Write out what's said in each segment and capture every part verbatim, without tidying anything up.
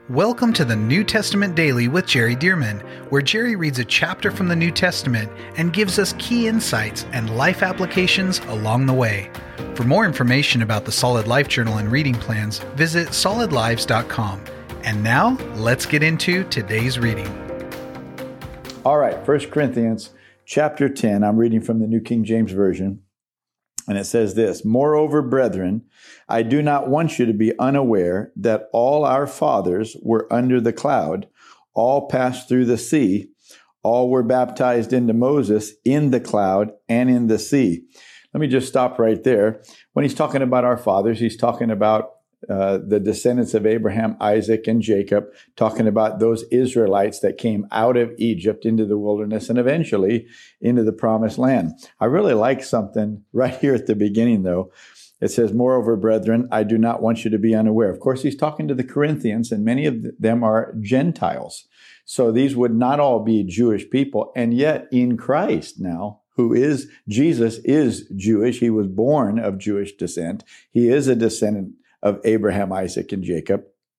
Welcome to the New Testament Daily with Jerry Dearman, where Jerry reads a chapter from the New Testament and gives us key insights and life applications along the way. For more information about the Solid Life Journal and reading plans, visit solid lives dot com. And now, let's get into today's reading. All right, First Corinthians chapter ten. I'm reading from the New King James Version. And it says this, "Moreover, brethren, I do not want you to be unaware that all our fathers were under the cloud, all passed through the sea, all were baptized into Moses in the cloud and in the sea." Let me just stop right there. When he's talking about our fathers, he's talking about uh, the descendants of Abraham, Isaac, and Jacob, talking about those Israelites that came out of Egypt into the wilderness and eventually into the promised land. I really like something right here at the beginning, though. It says, "Moreover, brethren, I do not want you to be unaware." Of course, he's talking to the Corinthians, and many of them are Gentiles. So these would not all be Jewish people. And yet in Christ now, who is, Jesus is Jewish. He was born of Jewish descent. He is a descendant of Abraham, Isaac, and Jacob.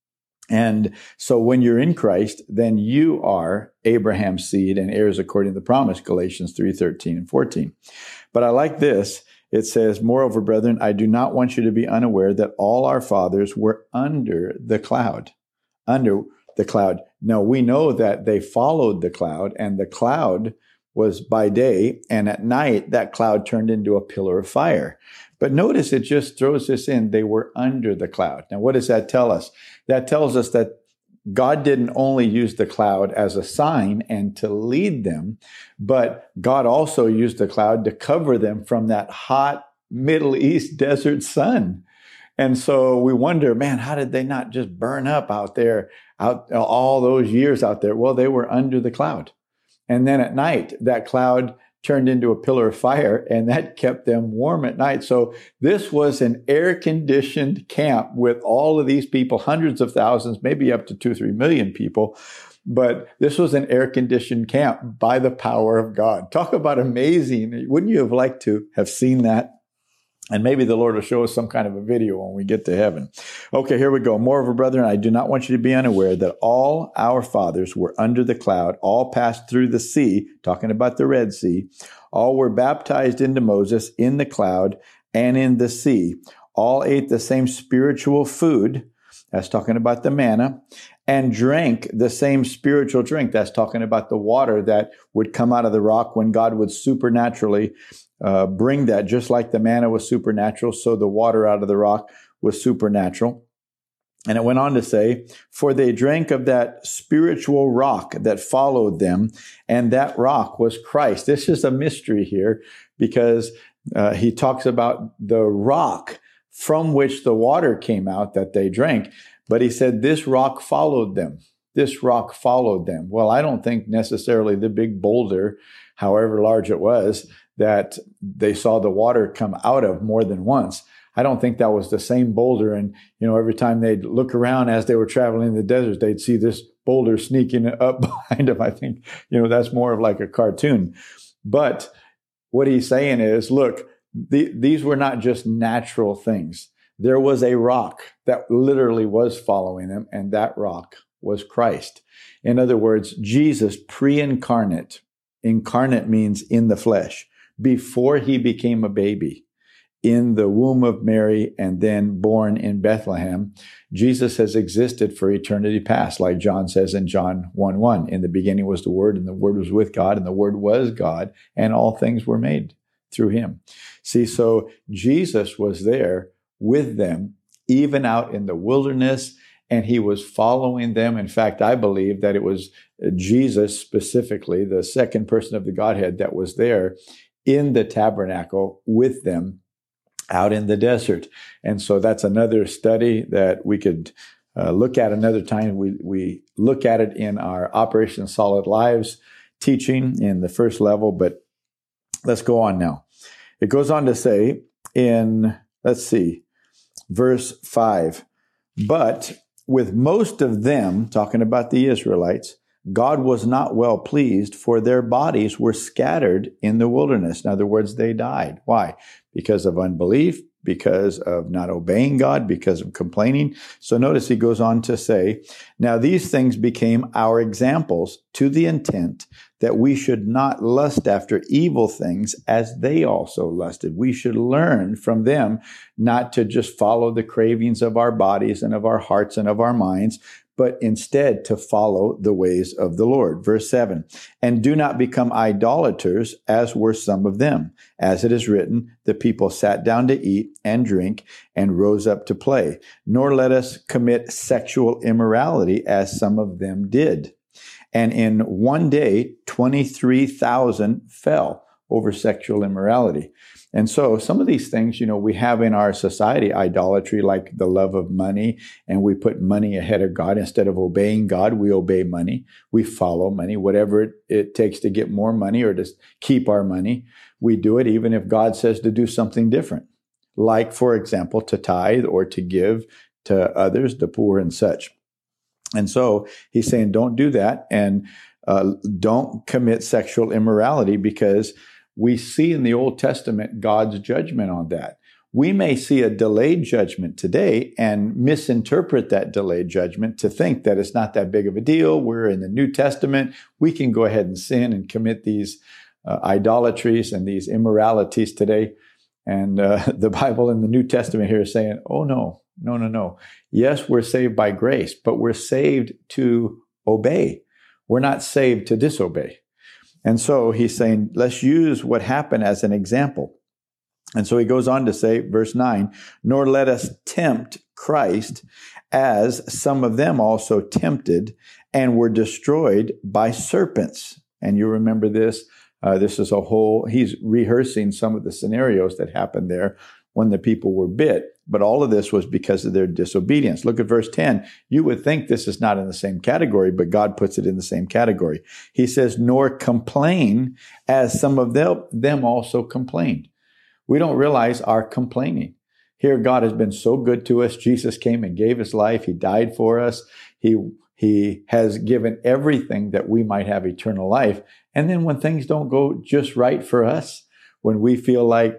And so when you're in Christ, then you are Abraham's seed and heirs according to the promise, Galatians three, thirteen and fourteen. But I like this. It says, "Moreover, brethren, I do not want you to be unaware that all our fathers were under the cloud." Under the cloud. Now, we know that they followed the cloud, and the cloud was by day, and at night, that cloud turned into a pillar of fire. But notice it just throws this in. They were under the cloud. Now, what does that tell us? That tells us that God didn't only use the cloud as a sign and to lead them, but God also used the cloud to cover them from that hot Middle East desert sun. And so we wonder, man, how did they not just burn up out there, out all those years out there? Well, they were under the cloud. And then at night, that cloud turned into a pillar of fire, and that kept them warm at night. So this was an air-conditioned camp with all of these people, hundreds of thousands, maybe up to two, three million people. But this was an air-conditioned camp by the power of God. Talk about amazing. Wouldn't you have liked to have seen that? And maybe the Lord will show us some kind of a video when we get to heaven. Okay, here we go. "Moreover, brethren, I do not want you to be unaware that all our fathers were under the cloud, all passed through the sea," talking about the Red Sea, "all were baptized into Moses in the cloud and in the sea, all ate the same spiritual food," that's talking about the manna, "and drank the same spiritual drink," that's talking about the water that would come out of the rock when God would supernaturally Uh, bring that, just like the manna was supernatural, so the water out of the rock was supernatural. And it went on to say, "For they drank of that spiritual rock that followed them, and that rock was Christ." This is a mystery here because uh, he talks about the rock from which the water came out that they drank. But he said, this rock followed them. This rock followed them. Well, I don't think necessarily the big boulder, however large it was, that they saw the water come out of more than once. I don't think that was the same boulder. And, you know, every time they'd look around as they were traveling in the desert, they'd see this boulder sneaking up behind them. I think, you know, that's more of like a cartoon. But what he's saying is, look, the, these were not just natural things. There was a rock that literally was following them, and that rock was Christ. In other words, Jesus pre-incarnate. Incarnate means in the flesh. Before he became a baby in the womb of Mary and then born in Bethlehem, Jesus has existed for eternity past, like John says in John one one. "In the beginning was the Word, and the Word was with God, and the Word was God, and all things were made through him." See, so Jesus was there with them, even out in the wilderness, and he was following them. In fact, I believe that it was Jesus specifically, the second person of the Godhead, that was there in the tabernacle with them out in the desert. And so that's another study that we could uh, look at another time. We, we look at it in our Operation Solid Lives teaching in the first level, but let's go on now. It goes on to say in, let's see, verse five, "But with most of them," talking about the Israelites, "God was not well pleased, for their bodies were scattered in the wilderness." In other words, they died. Why? Because of unbelief, because of not obeying God, because of complaining. So notice he goes on to say, now these things became our examples to the intent that we should not lust after evil things as they also lusted. We should learn from them not to just follow the cravings of our bodies and of our hearts and of our minds, but instead to follow the ways of the Lord. Verse seven, and do not become idolaters as were some of them. As it is written, the people sat down to eat and drink and rose up to play. Nor let us commit sexual immorality as some of them did. And in one day, twenty-three thousand fell over sexual immorality. And so some of these things, you know, we have in our society, idolatry, like the love of money, and we put money ahead of God. Instead of obeying God, we obey money. We follow money, whatever it, it takes to get more money or to keep our money. We do it even if God says to do something different, like, for example, to tithe or to give to others, the poor and such. And so he's saying, don't do that, and uh, don't commit sexual immorality, because we see in the Old Testament God's judgment on that. We may see a delayed judgment today and misinterpret that delayed judgment to think that it's not that big of a deal. We're in the New Testament. We can go ahead and sin and commit these uh, idolatries and these immoralities today. And uh, the Bible in the New Testament here is saying, oh, no, no, no, no. Yes, we're saved by grace, but we're saved to obey. We're not saved to disobey. And so he's saying, let's use what happened as an example. And so he goes on to say, verse nine, nor let us tempt Christ, as some of them also tempted and were destroyed by serpents. And you remember this, uh, this is a whole, he's rehearsing some of the scenarios that happened there when the people were bit. But all of this was because of their disobedience. Look at verse ten. You would think this is not in the same category, but God puts it in the same category. He says, nor complain as some of them, them also complained. We don't realize our complaining. Here, God has been so good to us. Jesus came and gave his life. He died for us. He, he has given everything that we might have eternal life. And then when things don't go just right for us, when we feel like,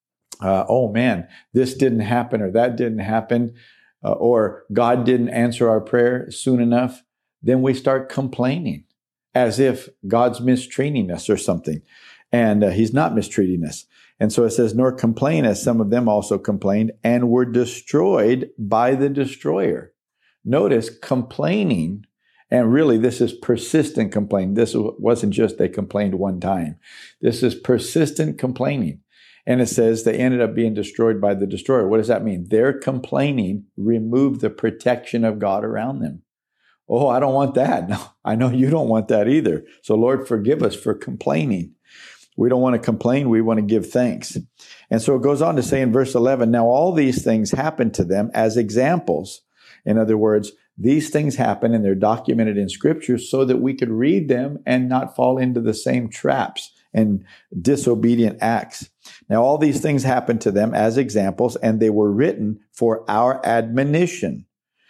Uh, oh man, this didn't happen or that didn't happen, uh, or God didn't answer our prayer soon enough, then we start complaining as if God's mistreating us or something. And uh, he's not mistreating us. And so it says, nor complain as some of them also complained and were destroyed by the destroyer. Notice complaining, and really this is persistent complaining. This wasn't just they complained one time. This is persistent complaining. And it says they ended up being destroyed by the destroyer. What does that mean? Their complaining removed the protection of God around them. Oh, I don't want that. No, I know you don't want that either. So Lord, forgive us for complaining. We don't want to complain. We want to give thanks. And so it goes on to say in verse eleven, now all these things happened to them as examples. In other words, these things happen and they're documented in Scripture so that we could read them and not fall into the same traps and disobedient acts. Now, all these things happened to them as examples, and they were written for our admonition,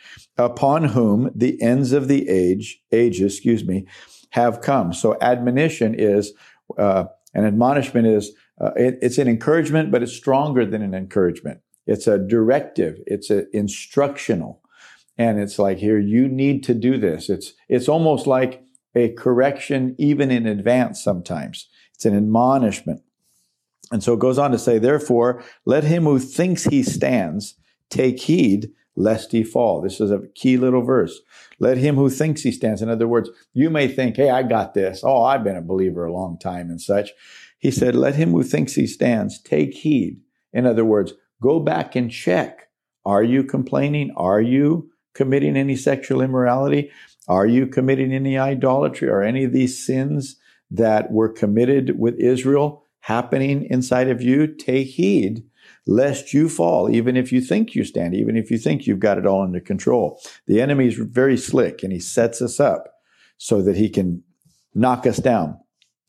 upon whom the ends of the age, ages, excuse me, have come. So admonition is, uh, an admonishment is, uh, it, it's an encouragement, but it's stronger than an encouragement. It's a directive. It's a instructional. And it's like, here, you need to do this. It's, it's almost like a correction, even in advance sometimes. It's an admonishment. And so it goes on to say, therefore, let him who thinks he stands take heed lest he fall. This is a key little verse. Let him who thinks he stands. In other words, you may think, hey, I got this. Oh, I've been a believer a long time and such. He said, let him who thinks he stands take heed. In other words, go back and check. Are you complaining? Are you committing any sexual immorality? Are you committing any idolatry or any of these sins that were committed with Israel happening inside of you? Take heed lest you fall, even if you think you stand, even if you think you've got it all under control. The enemy is very slick, and he sets us up so that he can knock us down.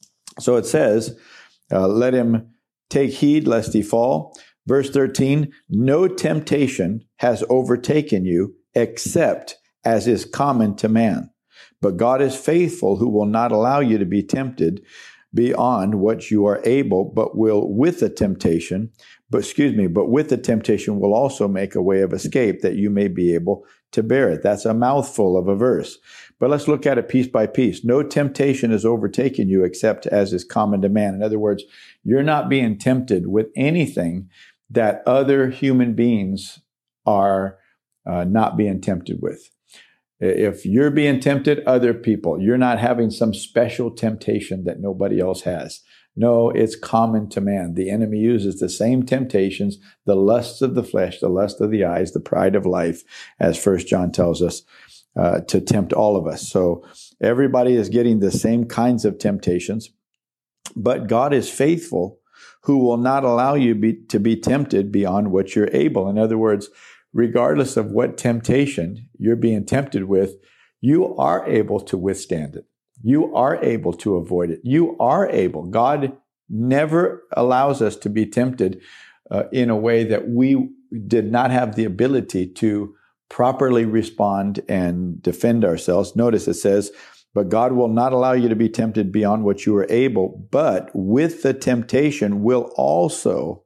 So it says, uh, let him take heed lest he fall. Verse thirteen, no temptation has overtaken you except as is common to man. But God is faithful, who will not allow you to be tempted beyond what you are able, but will with the temptation but excuse me, but with the temptation will also make a way of escape that you may be able to bear it. That's a mouthful of a verse. But let's look at it piece by piece. No temptation has overtaken you except as is common to man. In other words, you're not being tempted with anything that other human beings are uh, not being tempted with. If you're being tempted, other people, you're not having some special temptation that nobody else has. No, it's common to man. The enemy uses the same temptations, the lusts of the flesh, the lust of the eyes, the pride of life, as First John tells us, uh, to tempt all of us. So everybody is getting the same kinds of temptations, but God is faithful, who will not allow you be, to be tempted beyond what you're able. In other words, regardless of what temptation you're being tempted with, you are able to withstand it. You are able to avoid it. You are able. God never allows us to be tempted uh, in a way that we did not have the ability to properly respond and defend ourselves. Notice it says, but God will not allow you to be tempted beyond what you are able, but with the temptation will also,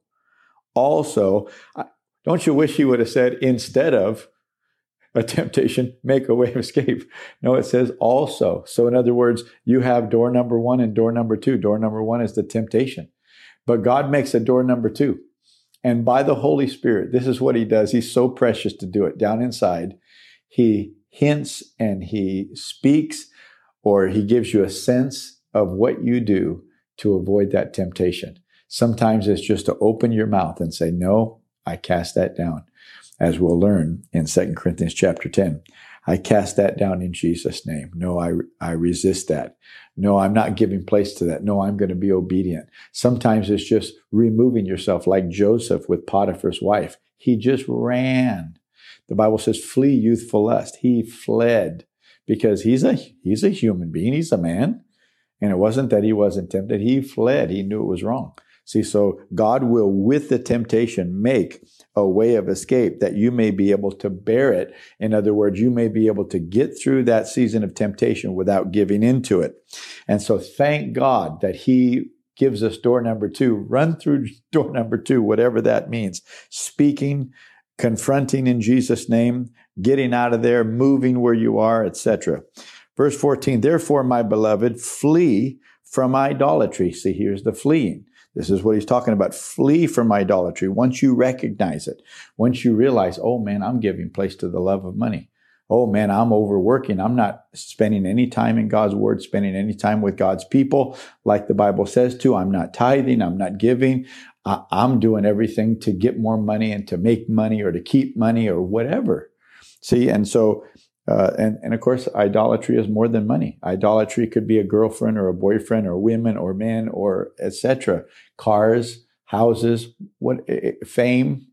also, don't you wish he would have said, instead of a temptation, make a way of escape? No, it says also. So in other words, you have door number one and door number two. Door number one is the temptation, but God makes a door number two. And by the Holy Spirit, this is what he does. He's so precious to do it. Down inside, he hints and he speaks, or he gives you a sense of what you do to avoid that temptation. Sometimes it's just to open your mouth and say, no, I cast that down. As we'll learn in Second Corinthians chapter ten, I cast that down in Jesus' name. No, I, I resist that. No, I'm not giving place to that. No, I'm going to be obedient. Sometimes it's just removing yourself, like Joseph with Potiphar's wife. He just ran. The Bible says, flee youthful lust. He fled because he's a, he's a human being. He's a man. And it wasn't that he wasn't tempted. He fled. He knew it was wrong. See, so God will, with the temptation, make a way of escape that you may be able to bear it. In other words, you may be able to get through that season of temptation without giving into it. And so thank God that he gives us door number two. Run through door number two, whatever that means. Speaking, confronting in Jesus' name, getting out of there, moving where you are, et cetera. Verse fourteen, therefore, my beloved, flee from idolatry. See, here's the fleeing. This is what he's talking about. Flee from idolatry. Once you recognize it, once you realize, oh man, I'm giving place to the love of money. Oh man, I'm overworking. I'm not spending any time in God's word, spending any time with God's people like the Bible says to. I'm not tithing. I'm not giving. I'm doing everything to get more money and to make money or to keep money or whatever. See, and so Uh, and, and of course, idolatry is more than money. Idolatry could be a girlfriend or a boyfriend or women or men or et cetera. Cars, houses, what fame,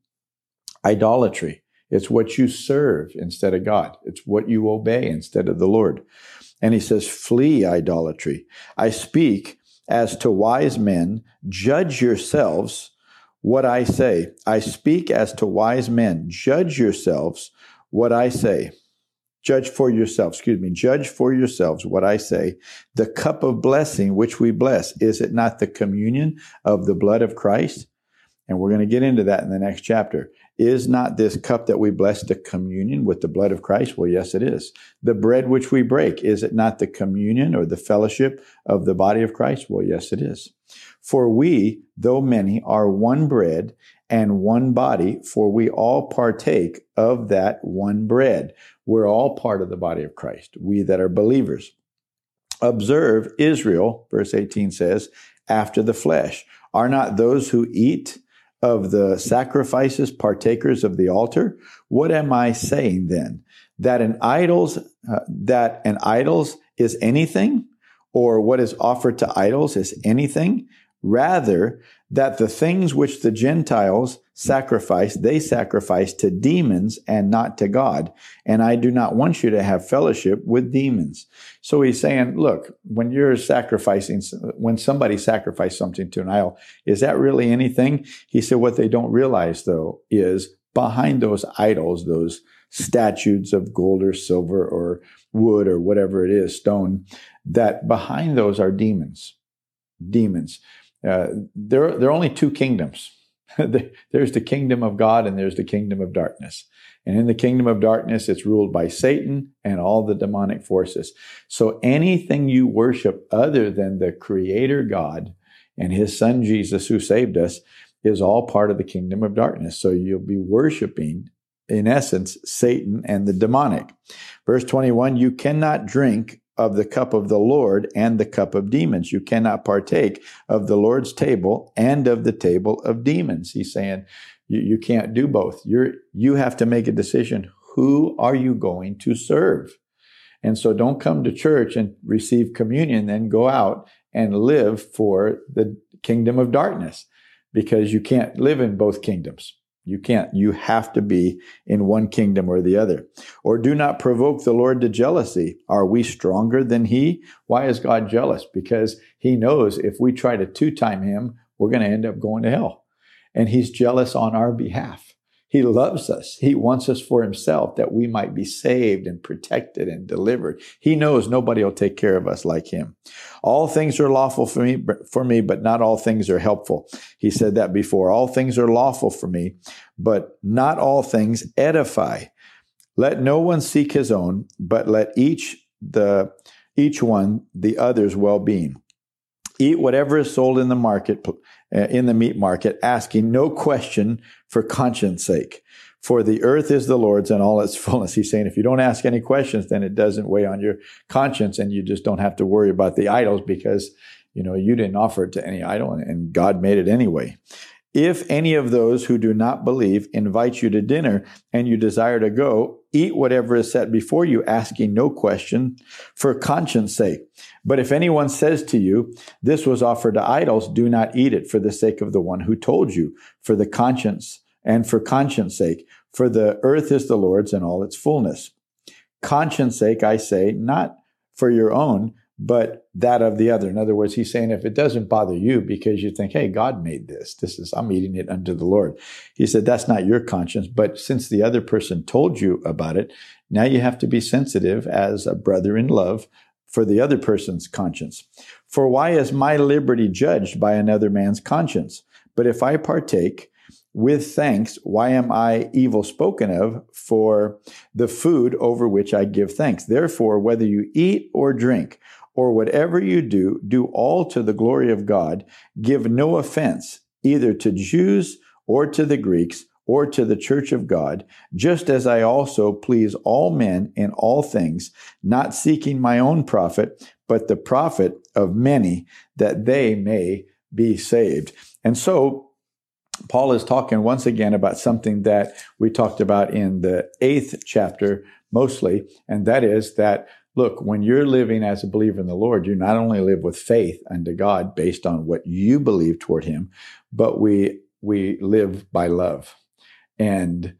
idolatry. It's what you serve instead of God. It's what you obey instead of the Lord. And he says, flee idolatry. I speak as to wise men, judge yourselves what I say. I speak as to wise men, judge yourselves what I say. Judge for yourselves, excuse me, judge for yourselves what I say. The cup of blessing which we bless, is it not the communion of the blood of Christ? And we're going to get into that in the next chapter. Is not this cup that we bless the communion with the blood of Christ? Well, yes, it is. The bread which we break, is it not the communion or the fellowship of the body of Christ? Well, yes, it is. For we, though many, are one bread and one body, for we all partake of that one bread. We're all part of the body of Christ, we that are believers. Observe Israel, verse eighteen says, after the flesh. Are not those who eat of the sacrifices partakers of the altar? What am I saying then? That an idol's, uh, that an idol's is anything? Or what is offered to idols is anything? Rather, that the things which the Gentiles sacrifice, they sacrifice to demons and not to God. And I do not want you to have fellowship with demons. So he's saying, look, when you're sacrificing, when somebody sacrificed something to an idol, is that really anything? He said, what they don't realize, though, is behind those idols, those statues of gold or silver or wood or whatever it is, stone, that behind those are demons. Demons. Uh, there, there are only two kingdoms. There's the kingdom of God and there's the kingdom of darkness. And in the kingdom of darkness, it's ruled by Satan and all the demonic forces. So anything you worship other than the Creator God and His Son Jesus who saved us is all part of the kingdom of darkness. So you'll be worshiping, in essence, Satan and the demonic. Verse twenty-one, you cannot drink of the cup of the Lord and the cup of demons. You cannot partake of the Lord's table and of the table of demons. He's saying you, you can't do both. You're, you have to make a decision. Who are you going to serve? And so don't come to church and receive communion, then go out and live for the kingdom of darkness, because you can't live in both kingdoms. You can't. You have to be in one kingdom or the other. Or do not provoke the Lord to jealousy. Are we stronger than He? Why is God jealous? Because He knows if we try to two-time Him, we're going to end up going to hell. And He's jealous on our behalf. He loves us. He wants us for Himself, that we might be saved and protected and delivered. He knows nobody will take care of us like Him. All things are lawful for me, for me, but not all things are helpful. He said that before. All things are lawful for me, but not all things edify. Let no one seek his own, but let each the each one the other's well-being. Eat whatever is sold in the market, uh, in the meat market, asking no question for conscience sake. For the earth is the Lord's and all its fullness. He's saying if you don't ask any questions, then it doesn't weigh on your conscience, and you just don't have to worry about the idols because, you know, you didn't offer it to any idol, and God made it anyway. If any of those who do not believe invite you to dinner and you desire to go, eat whatever is set before you, asking no question for conscience sake. But if anyone says to you, this was offered to idols, do not eat it for the sake of the one who told you, for the conscience and for conscience sake. For the earth is the Lord's and all its fullness. Conscience sake, I say, not for your own, but that of the other. In other words, he's saying if it doesn't bother you because you think, hey, God made this, this is, I'm eating it unto the Lord. He said, that's not your conscience. But since the other person told you about it, now you have to be sensitive as a brother in love for the other person's conscience. For why is my liberty judged by another man's conscience? But if I partake with thanks, why am I evil spoken of for the food over which I give thanks? Therefore, whether you eat or drink, or whatever you do, do all to the glory of God. Give no offense, either to Jews or to the Greeks, or to the church of God, just as I also please all men in all things, not seeking my own profit, but the profit of many, that they may be saved. And so, Paul is talking once again about something that we talked about in the eighth chapter mostly, and that is that, look, when you're living as a believer in the Lord, you not only live with faith unto God based on what you believe toward Him, but we we live by love. And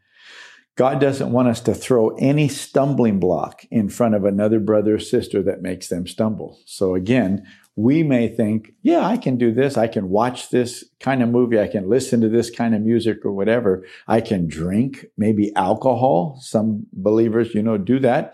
God doesn't want us to throw any stumbling block in front of another brother or sister that makes them stumble. So again, we may think, yeah, I can do this. I can watch this kind of movie. I can listen to this kind of music or whatever. I can drink maybe alcohol. Some believers, you know, do that.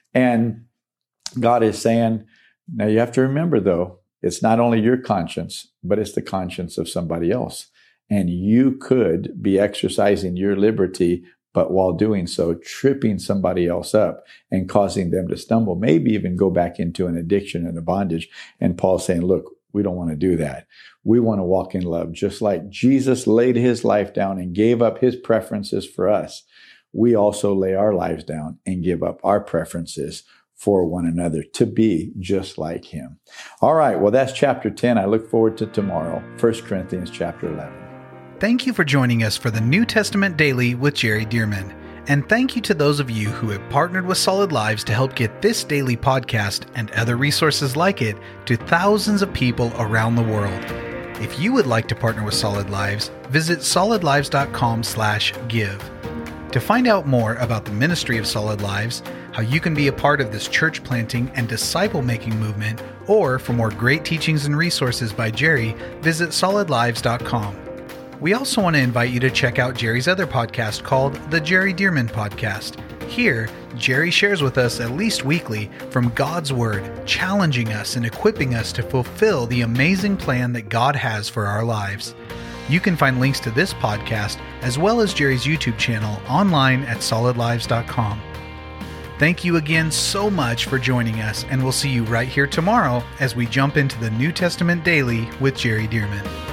And God is saying, now you have to remember, though, it's not only your conscience, but it's the conscience of somebody else. And you could be exercising your liberty, but while doing so, tripping somebody else up and causing them to stumble, maybe even go back into an addiction and a bondage. And Paul's saying, look, we don't want to do that. We want to walk in love, just like Jesus laid His life down and gave up His preferences for us. We also lay our lives down and give up our preferences for one another to be just like Him. All right, well, that's chapter ten. I look forward to tomorrow, First Corinthians chapter eleven. Thank you for joining us for the New Testament Daily with Jerry Dearman. And thank you to those of you who have partnered with Solid Lives to help get this daily podcast and other resources like it to thousands of people around the world. If you would like to partner with Solid Lives, visit solid lives dot com slash give. To find out more about the ministry of Solid Lives, how you can be a part of this church planting and disciple making movement, or for more great teachings and resources by Jerry, visit solid lives dot com. We also want to invite you to check out Jerry's other podcast called The Jerry Dearman Podcast. Here, Jerry shares with us at least weekly from God's Word, challenging us and equipping us to fulfill the amazing plan that God has for our lives. You can find links to this podcast as well as Jerry's YouTube channel online at solid lives dot com. Thank you again so much for joining us, and we'll see you right here tomorrow as we jump into the New Testament Daily with Jerry Dirmann.